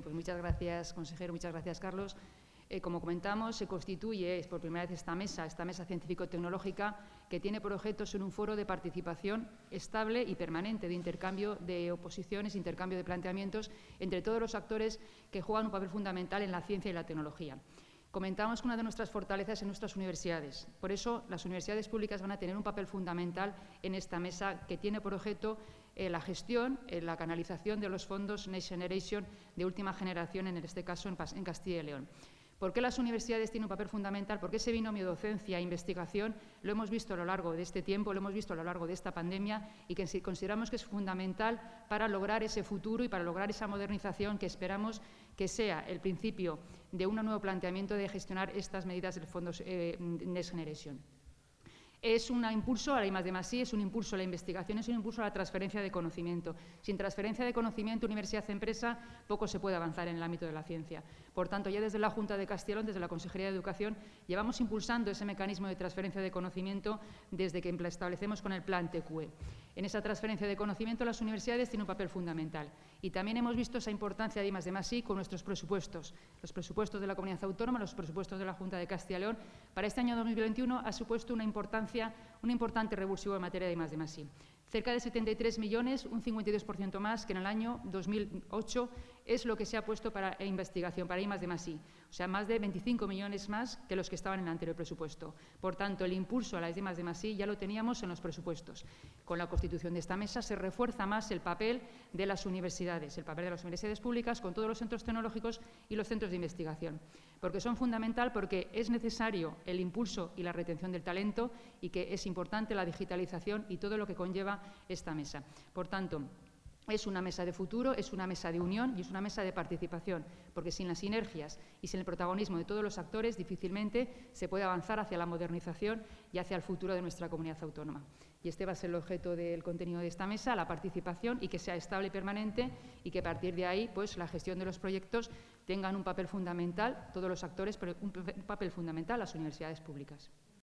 pues muchas gracias, consejero, muchas gracias, Carlos. Como comentamos, se constituye por primera vez esta mesa científico-tecnológica, que tiene por objeto ser un foro de participación estable y permanente, de intercambio de oposiciones, intercambio de planteamientos entre todos los actores que juegan un papel fundamental en la ciencia y la tecnología. Comentamos que una de nuestras fortalezas en nuestras universidades. Por eso, las universidades públicas van a tener un papel fundamental en esta mesa, que tiene por objeto la gestión, la canalización de los fondos Next Generation de última generación, en este caso en Castilla y León. ¿Por qué las universidades tienen un papel fundamental? Porque ese binomio docencia-investigación lo hemos visto a lo largo de este tiempo, lo hemos visto a lo largo de esta pandemia, y que consideramos que es fundamental para lograr ese futuro y para lograr esa modernización que esperamos que sea el principio de un nuevo planteamiento de gestionar estas medidas del Fondo Next Generation. Es un impulso a la I+D+I, es un impulso a la investigación, es un impulso a la transferencia de conocimiento. Sin transferencia de conocimiento, universidad-empresa, poco se puede avanzar en el ámbito de la ciencia. Por tanto, ya desde la Junta de Castilla y León, desde la Consejería de Educación, llevamos impulsando ese mecanismo de transferencia de conocimiento desde que establecemos con el Plan TQE. En esa transferencia de conocimiento, las universidades tienen un papel fundamental. Y también hemos visto esa importancia de I+D+I con nuestros presupuestos. Los presupuestos de la Comunidad Autónoma, los presupuestos de la Junta de Castilla y León, para este año 2021 ha supuesto un importante revulsivo en materia de I+D+I. Cerca de 73 millones, un 52% más que en el año 2008, es lo que se ha puesto para investigación, para I+D+I. O sea, más de 25 millones más que los que estaban en el anterior presupuesto. Por tanto, el impulso a la I+D+I ya lo teníamos en los presupuestos. Con la constitución de esta mesa se refuerza más el papel de las universidades, el papel de las universidades públicas con todos los centros tecnológicos y los centros de investigación. Porque son fundamental, porque es necesario el impulso y la retención del talento, y que es importante la digitalización y todo lo que conlleva esta mesa. Por tanto, es una mesa de futuro, es una mesa de unión y es una mesa de participación, porque sin las sinergias y sin el protagonismo de todos los actores difícilmente se puede avanzar hacia la modernización y hacia el futuro de nuestra comunidad autónoma. Y este va a ser el objeto del contenido de esta mesa, la participación, y que sea estable y permanente, y que a partir de ahí, pues, la gestión de los proyectos tengan un papel fundamental, todos los actores, pero un papel fundamental las universidades públicas.